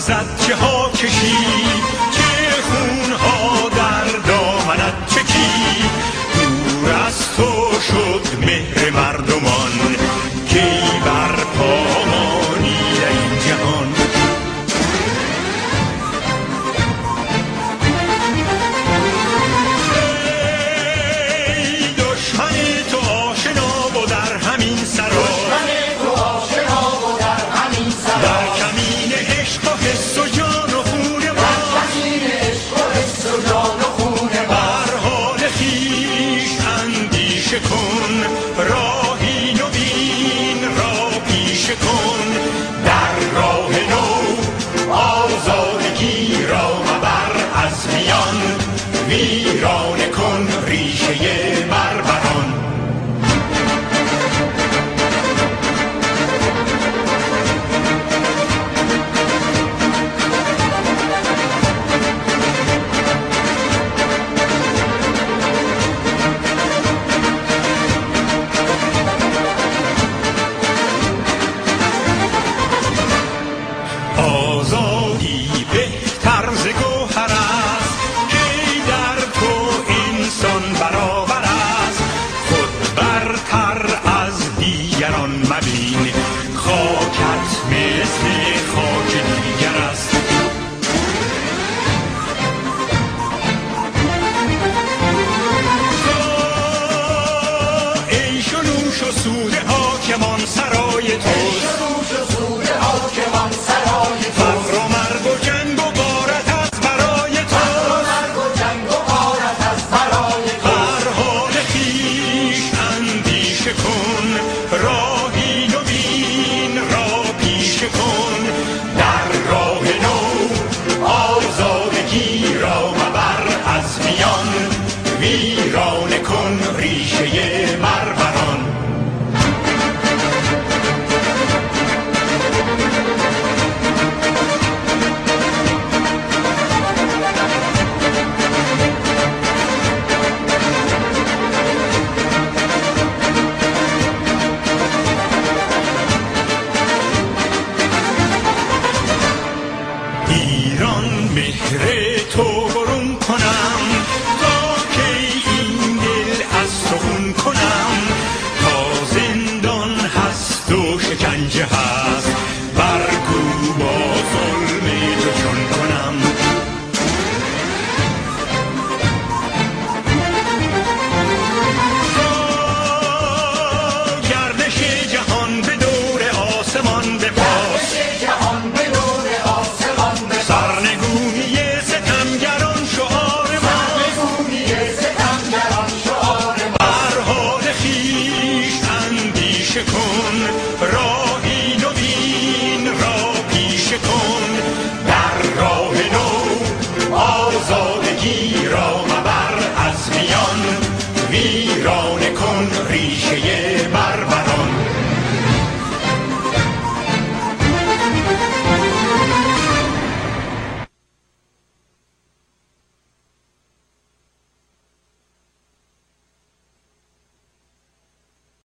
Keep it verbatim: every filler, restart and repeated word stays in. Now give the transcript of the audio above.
زد چه ها کشید، چه خون ها در دامنت چکید. دور از تو شد مهر مردمان، کی بر پا مانی در این جهان. ای دشمن تو آشنا و در همین سرا، در کمین عشق و حس و جان و خون ما، بر حال خویش اندیشه کن، راهی نوین را پیشه کن. در راه نو آزادگی را مبر از میان، ویرانه کن ریشه بربران. آزادی بهتر ز گوهر است، کی در تو انسان برابر است. خود برتر از دیگران مبین، خاکت مثل خاک دیگر است. تو عیش و نوش و سود حاکمان سرای توست، فقر و مرگ و جنگ و غارت از برای توست. بر حال خویش اندیشه کن، راهی نوین را پیشه کن. در راه نو آزادگی را مبر از میان، ویرانه کن ریشه بربران. ایران مهر تو برون کنم، تا کی این دل از تو خون کنم. تا زندان هست و شکنجه هست، برگو با ظلم تو چون کنم. تا گردش جهان به دور آسمان بپاس، سرنگونی ستمگران شعار ما. بر حال خویش اندیشه کن، راهی نوین را پیشه کن. در راه نو آزادگی را مبر از میان، ویرانه کن ریشه